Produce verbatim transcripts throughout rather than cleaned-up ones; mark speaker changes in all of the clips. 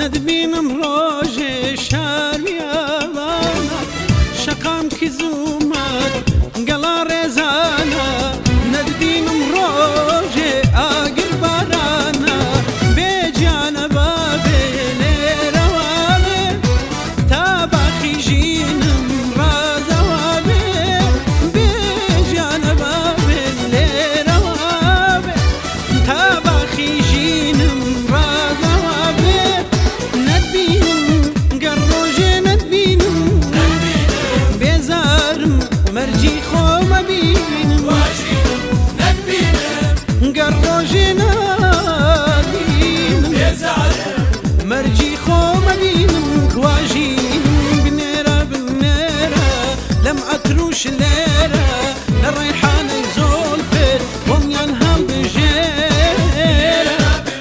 Speaker 1: ندبینم روژ شاریانا شقام کی زومد گلا رزانا ندبینم روژ آگر بارانا به جانبا بله روابه تا باخی جینم رازوابه به جانبا بله روابه تا باخی جینم رازوابه ندبینم گر روژه ندبینم بیزارم مرجی خو مبینم گر روژه ندبینم مرجی خو مبینم کواژینم بنێرە بنێرە لەم عەتروش لێرە لە ڕەیحانەی زۆڵفێ وەمیان هەڵبژێرە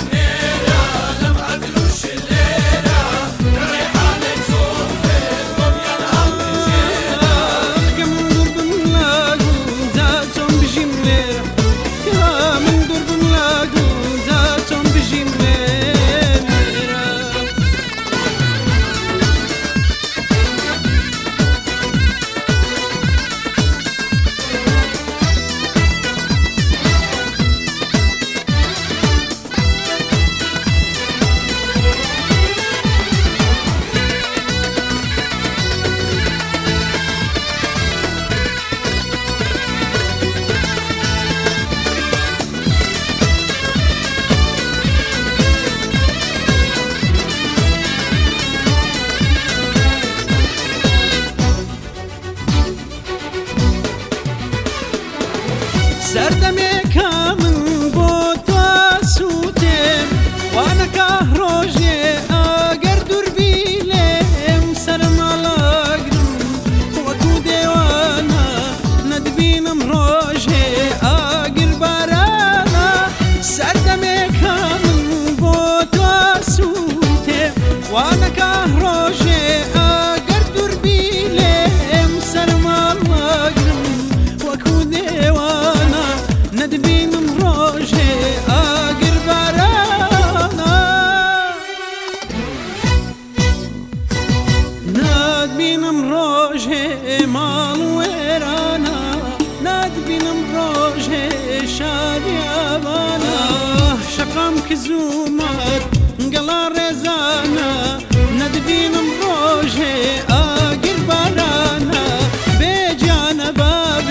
Speaker 1: کە من دوور بم لاگوم جا چۆن بژیم لێرە کە من دوور بم لاگوم جا چۆن بژیم لێرە سەردەمێکە من بۆ تۆ سووتێم وانەکە ڕۆژێ ئەگەر دووربی لێم سەرمەڵەگرم وەکو دێوانە نەدبینم ڕۆژێ ئاگر بارانە سەردەمێکە من بۆ تۆ سووتێم وانەکە ڕۆژێ ئەگەر دووربی لێم سەرمەڵەگرم وەکو دێوانە ندبینم روژه آگر بارانا ندبینم روژه مال ویرانا ندبینم روژه شادیابانا شقام که زومد گلا رزانا ندبینم روژه آگر بارانا به جانبا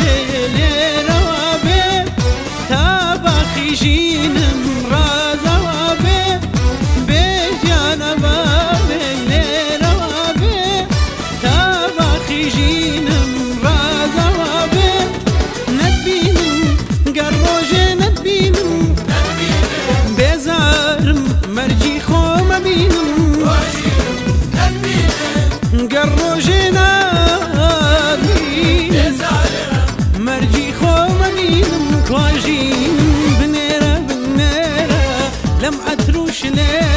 Speaker 1: جینم رازوابه به جانبا بله روابه تا باخی جینم رازوابه ندبینم گر روژه ندبینم بیزارم مرجی خو مبینم گر روژه ندبینم مرجی خو مبینم کواژینم لم عەتروش لێرە